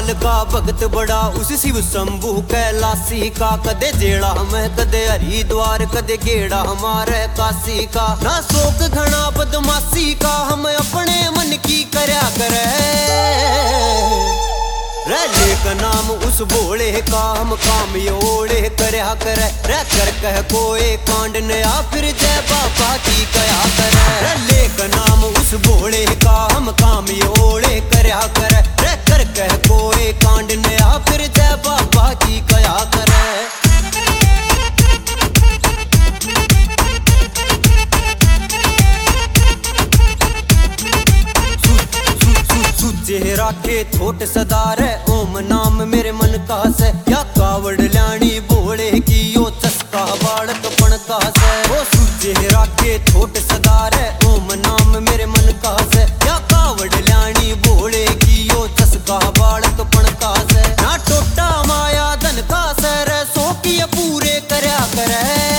काल का भगत बड़ा उस शिव शंभू कैलासी का। कदे जेड़ा में कदे हरिद्वार कदे गेड़ा हमारे काशी का। ना शोक घना बदमाशी का हम अपने मन की करया करे। रैले का नाम उस भोले का हम काम ओढ़े करया करे। रह कर कह कोई कांड नया फिर जय बाबा की कया करे। रैले का नाम उस भोले का हम काम ओढ़े करया करे। रह कर कह कोई कांड नया फिर जय बाबा की कया करे। चेहरा के थोट सदार है ओम नाम मेरे मन का से। या कावड़ लानी भोले की यो चस्का बाड़क पण का से। ओ चेहरा के थोट सदार है ओम नाम मेरे मन का से। या कावड़ लानी भोले की यो चस्का बाड़क पण का से। ना टोटा माया धन का सर सो की पूरे करया करे।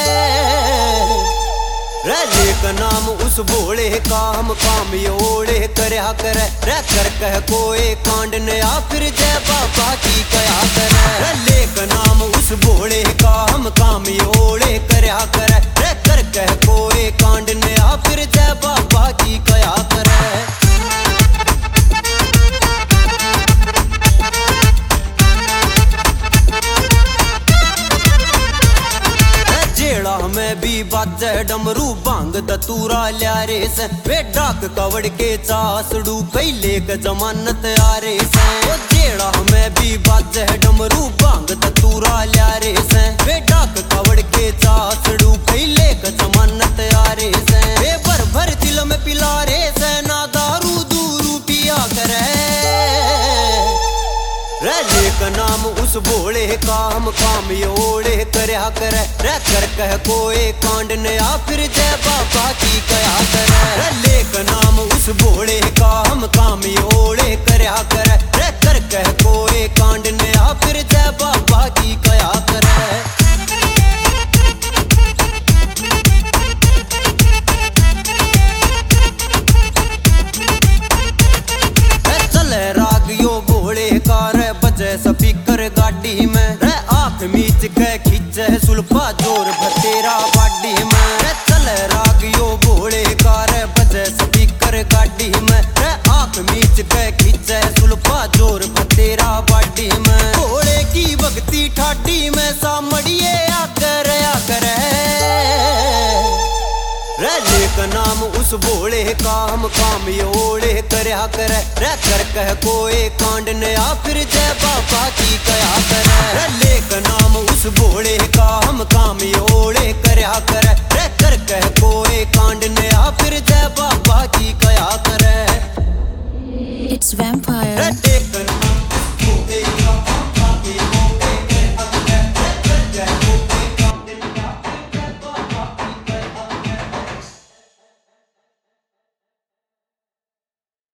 रैले का नाम उस भोले का हम काम ओढ़े करया करे। रह कर कह कोई कांड नया फिर जय बाबा की कया करे। रैले का नाम उस भोले का हम काम ओढ़े करया करे। रह कर कह कोई कांड नया फिर जय बाबा की कया करे। में भी बाजे डमरू भांग दतूरा ल्यारे से। वे डाक कवड़ के चासड़ू कैले के जमानत आरे से। ओ जेड़ा में भी बाजे डमरू भांग दतूरा ल्यारे से। वे डाक कवड़ के चासड़ू कैले के जमानत आरे से। वे भर भर दिल में पिलारे से ना दारू दूरू पिया करे। रैले का नाम उस भोले का हम काम ओढ़े करया करे। रह कर कह कोई कांड नया फिर जय बाबा की कया करे। रैले का नाम उस भोले का हम काम ओढ़े करया करे। रह कर कह कोई कांड नया फिर जय बाबा की कया करे। स्पीकर गाड़ी में रे आँख मीच के खींचे सुल्फा जोर भतेरा बाडी में। रे चल राग यो भोले का रे बजे स्पीकर गाड़ी में। रे आँख मीच के खींचे सुल्फा जोर भतेरा बाडी में। भोले की भक्ति ठाडी में सामड़िए आकर आकर। रैले का नाम उस भोले का हम काम ओढ़े करया करे। रह कर कह कोई कांड नया फिर जय बाबा की कया करे। रैले का नाम उस भोले का हम काम ओढ़े करया करे। रह कर कह